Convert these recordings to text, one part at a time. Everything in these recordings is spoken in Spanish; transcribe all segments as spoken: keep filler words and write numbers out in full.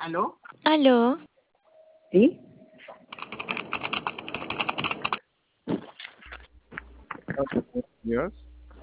¿Aló? Aló, ¿Sí? Hola, buenos días.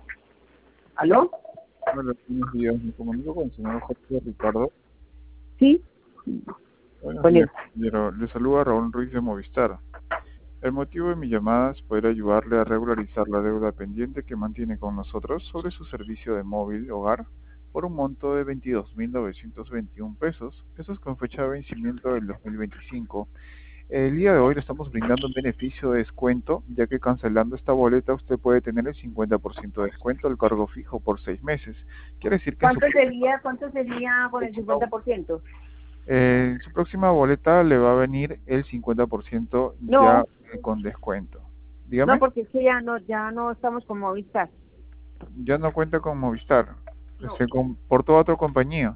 ¿Aló? Hola, buenos días. Me comunico con el señor Jorge Ricardo. ¿Sí? Buenos Con días, él. caballero. Le saluda Raúl Ruiz de Movistar. El motivo de mi llamada es poder ayudarle a regularizar la deuda pendiente que mantiene con nosotros sobre su servicio de móvil hogar por un monto de veintidós mil novecientos veintiún pesos. Eso es con fecha de vencimiento del dos mil veinticinco. El día de hoy le estamos brindando un beneficio de descuento, ya que cancelando esta boleta usted puede tener el cincuenta por ciento de descuento al cargo fijo por seis meses. Quiere decir que en su, ¿Cuánto sería, cuánto sería por el próxima, cincuenta por ciento? eh, en su próxima boleta le va a venir el cincuenta por ciento ya No, eh, con descuento. no, Dígame, porque es que ya no, ya no estamos con Movistar. ya no cuenta con Movistar, No. se comportó a otra compañía,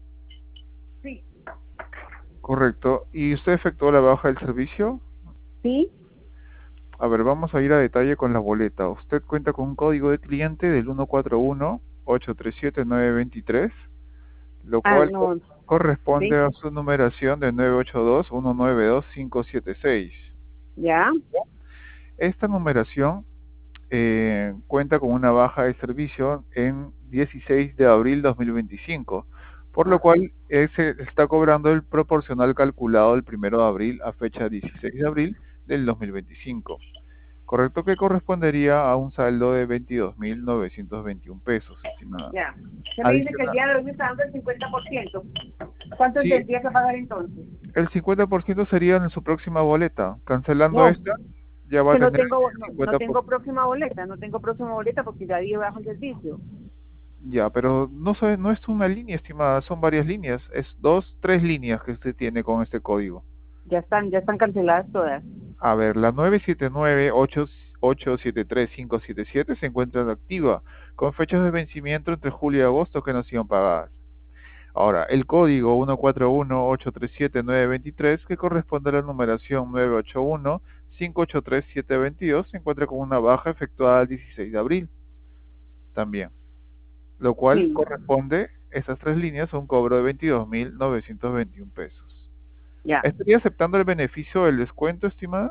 Sí. correcto. ¿Y usted efectuó la baja del servicio? ¿Sí? A ver, vamos a ir a detalle con la boleta. Usted cuenta con un código de cliente del uno cuatro uno, ocho tres siete, nueve dos tres, lo Ah, cual no. corresponde ¿Sí? a su numeración de nueve ocho dos, uno nueve dos, cinco siete seis. ¿Ya? Esta numeración eh, cuenta con una baja de servicio en dieciséis de abril dos mil veinticinco, por lo Ah, cual eh, se está cobrando el proporcional calculado del primero de abril a fecha dieciséis de abril del dos mil veinticinco. Correcto, que correspondería a un saldo de veintidós mil novecientos veintiún pesos, estimada. ya. Usted me dice que el Adicional, día de hoy me está dando el cincuenta por ciento. ¿Cuánto sí, tendría que pagar entonces? el cincuenta por ciento sería en su próxima boleta. Cancelando No, esta, ya va a que no tener tengo, el no, no cincuenta por ciento. tengo próxima boleta, no tengo próxima boleta porque ya di bajo el servicio. Ya, pero no, soy- no es una línea, estimada, son varias líneas. Es dos, tres líneas que usted tiene con este código. Ya están, ya están canceladas todas. A ver, la nueve siete nueve, ocho ocho siete tres, cinco siete siete se encuentra activa, con fechas de vencimiento entre julio y agosto que no han sido pagadas. Ahora, el código uno cuatro uno, ocho tres siete, nueve dos tres, que corresponde a la numeración nueve ocho uno, cinco ocho tres, siete dos dos, se encuentra con una baja efectuada el dieciséis de abril también, lo cual Sí, corresponde, esas tres líneas, a un cobro de veintidós mil novecientos veintiún pesos. ya. ¿Estaría aceptando el beneficio del descuento, estimada?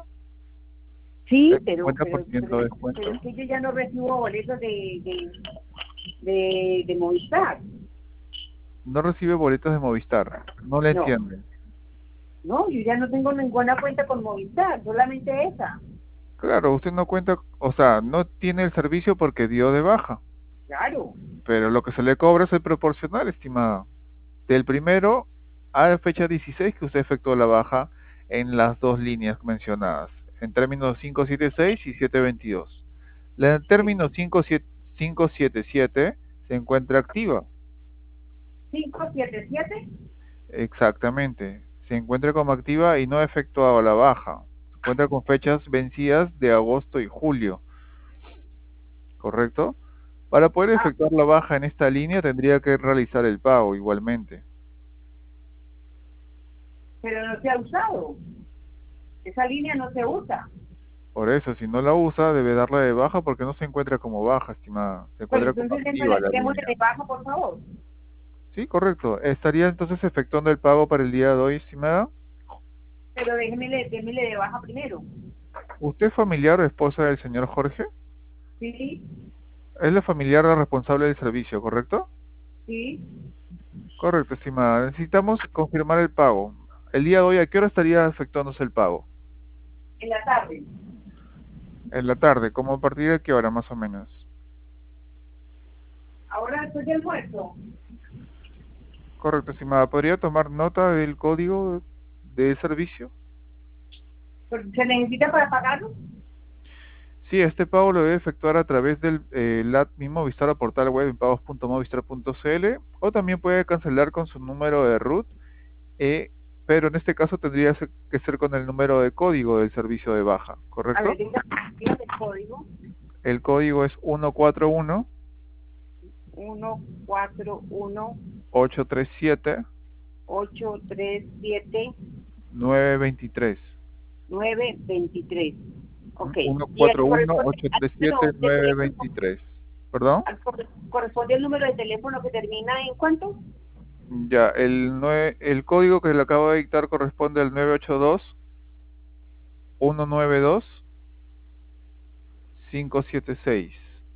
Sí, El pero, cincuenta por pero, ciento pero, de pero descuento. es que yo ya no recibo boletos de, de, de, de Movistar. No recibe boletos de Movistar. No le No, entienden. no, yo ya no tengo ninguna cuenta con Movistar, solamente esa. Claro, usted no cuenta, o sea, no tiene el servicio porque dio de baja. Claro. Pero lo que se le cobra es el proporcional, estimada. Del primero a la fecha dieciséis que usted efectuó la baja en las dos líneas mencionadas, en términos cinco siete seis y siete veintidós. La en Sí. términos cinco siete siete se encuentra activa, cinco siete siete. exactamente. Se encuentra como activa y no ha efectuado la baja. Se encuentra con fechas vencidas de agosto y julio, ¿correcto? Para poder Ah, efectuar la baja en esta línea tendría que realizar el pago igualmente. pero no se ha usado. Esa línea no se usa. Por eso, si no la usa, debe darla de baja porque no se encuentra como baja, estimada. Se Pero encuentra como entonces activa démosle, la démosle línea. de baja, por favor. Sí, correcto. ¿Estaría entonces efectuando el pago para el día de hoy, estimada? Pero déjemele, démele de baja primero. ¿Usted es familiar o esposa del señor Jorge? Sí, Es la familiar o responsable del servicio, ¿correcto? sí, Correcto, estimada. Necesitamos confirmar el pago. El día de hoy, ¿a qué hora estaría efectuándose el pago? en la tarde. En la tarde, ¿como a partir de qué hora más o menos? Ahora después del almuerzo. Correcto, estimada. ¿Podría tomar nota del código de servicio? ¿Se necesita para pagarlo? Sí, este pago lo debe efectuar a través del eh, el app Mi Movistar o portal web en pagos punto movistar punto cl, o también puede cancelar con su número de root, eh, pero en este caso tendría se- que ser con el número de código del servicio de baja, A ver, ¿correcto? diga, dígame el código. El código es uno cuatro uno, uno cuatro uno, ocho tres siete, ocho tres siete, nueve dos tres. nueve dos tres. Ok. uno Y cuatro el uno, corresponde ocho al tres siete, número de nueve teléfono, dos tres. ¿Perdón? al corre- corresponde al número de teléfono que termina en ¿cuánto? Ya, el, nue- el código que le acabo de dictar corresponde al nueve ocho dos, uno nueve dos, cinco siete seis.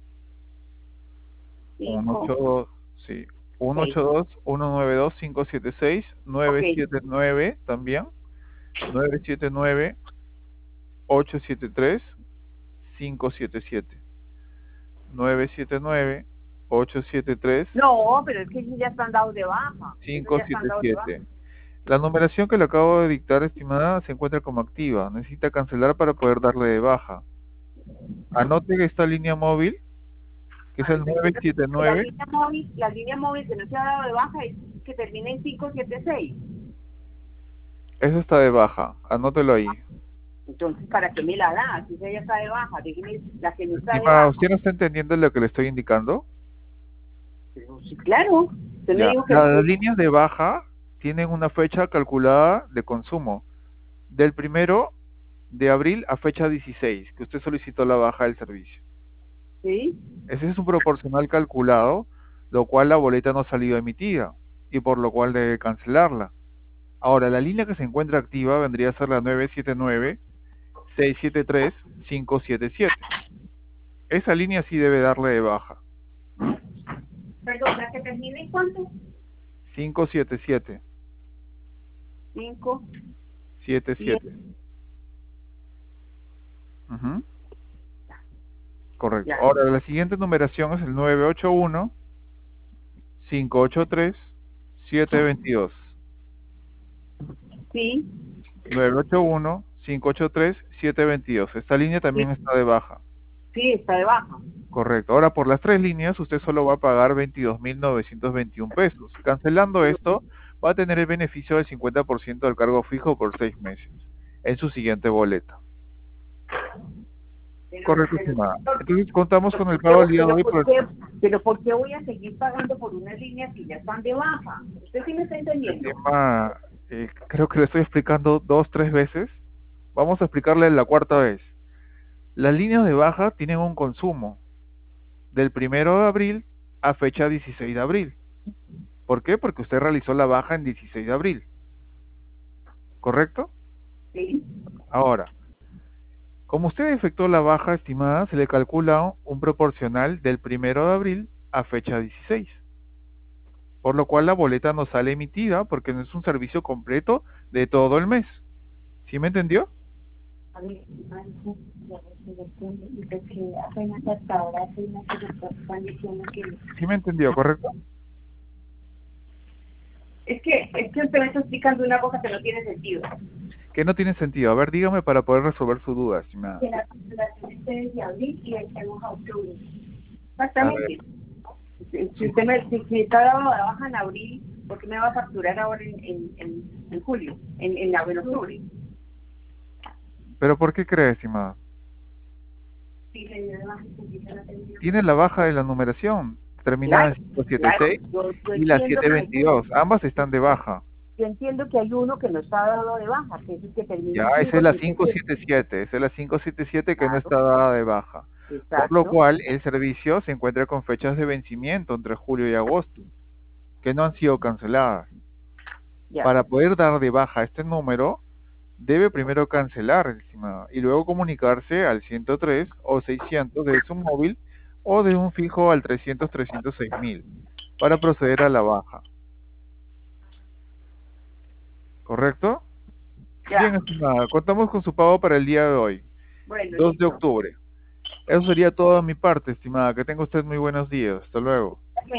Cinco, uno ocho dos, sí. seis. uno ocho dos, uno nueve dos, cinco siete seis, Ok. nueve siete nueve también, nueve siete nueve, ocho siete tres, cinco siete siete. nueve siete nueve, ocho siete tres, No, pero es que esos ya están dados de baja. Esos ya están dados de baja. cinco siete siete. La numeración que le acabo de dictar, estimada, se encuentra como activa. Necesita cancelar para poder darle de baja. Anote esta línea móvil, que es Ay, el pero nueve yo creo siete que la nueve. línea móvil, la línea móvil que no se ha dado de baja es que termina en cinco siete seis. Esa está de baja. Anótelo ahí. Entonces, ¿para qué me la da? Si ella está de baja, déjeme la que no está de Estimada, baja. ¿usted no está entendiendo lo que le estoy indicando? Pero sí, claro. Usted me Ya. dijo que Las usted... líneas de baja tienen una fecha calculada de consumo. Del primero de abril a fecha dieciséis, que usted solicitó la baja del servicio. Sí, Ese es un proporcional calculado, lo cual la boleta no ha salido emitida y por lo cual debe cancelarla. Ahora, la línea que se encuentra activa vendría a ser la nueve siete nueve, seis siete tres, cinco siete siete. Esa línea sí debe darle de baja. perdón, ¿la que termina en cuánto? cinco siete siete, cinco, siete siete, siete. Ujú, correcto. ya. Ahora, la siguiente numeración es el nueve ocho uno, cinco ocho tres, siete dos dos. Sí, nueve ocho uno, cinco ocho tres, siete dos dos. Esta línea sí, también está de baja. sí, está de baja. Correcto. Ahora, por las tres líneas, usted solo va a pagar veintidós mil novecientos veintiún pesos. Cancelando esto, va a tener el beneficio del cincuenta por ciento del cargo fijo por seis meses en su siguiente boleta. Pero, Correcto, pero, estimada. pero, Entonces, contamos con el ¿por qué, pago el día de pero, hoy. ¿por Por qué, pero ¿por qué voy a seguir pagando por unas líneas que ya están de baja? ¿Usted sí me está el entendiendo? tema, eh, creo que le estoy explicando dos, tres veces. Vamos a explicarle la cuarta vez. Las líneas de baja tienen un consumo del primero de abril a fecha dieciséis de abril. ¿Por qué? Porque usted realizó la baja en dieciséis de abril, ¿correcto? Sí. Ahora, como usted efectuó la baja estimada, se le calcula un proporcional del primero de abril a fecha dieciséis, por lo cual la boleta no sale emitida porque no es un servicio completo de todo el mes. ¿Sí me entendió? A ver, que apenas hasta ahora apenas están diciendo que... ¿Sí me entendió, correcto? Es que, es que usted me está explicando una cosa que no tiene sentido. Que no tiene sentido. A ver, dígame para poder resolver su duda, estimada. Que la facturación es desde abril y el tengo a octubre. A ver, Exactamente. Si si sí. usted me, si, si está dado de baja en abril, ¿por qué me va a facturar ahora en, en, en, en julio, en, en, en octubre? ¿Pero por qué cree, estimada? Sí, le dio de baja y se empieza la atención. Tiene la baja de la numeración, terminada en Claro, cinco siete claro. seis Yo, yo y la entiendo que hay uno, siete dos dos. Ambas están de baja. yo entiendo que hay uno que no está dado de baja, que es el que termina Ya, en esa es cinco la siete siete. cinco siete siete, esa es la cinco siete siete que no Claro, está dada de baja. Por lo exacto. cual, el servicio se encuentra con fechas de vencimiento entre julio y agosto, que no han sido canceladas. Ya. Para poder dar de baja este número, debe primero cancelar, estimado, y luego comunicarse al ciento tres o seiscientos de su móvil o de un fijo al trescientos trescientos seis mil para proceder a la baja. ¿Correcto? Bien, Ya. estimada, contamos con su pago para el día de hoy, Bueno, dos de listo. octubre. Eso sería todo de mi parte, estimada. Que tenga usted muy buenos días. Hasta luego.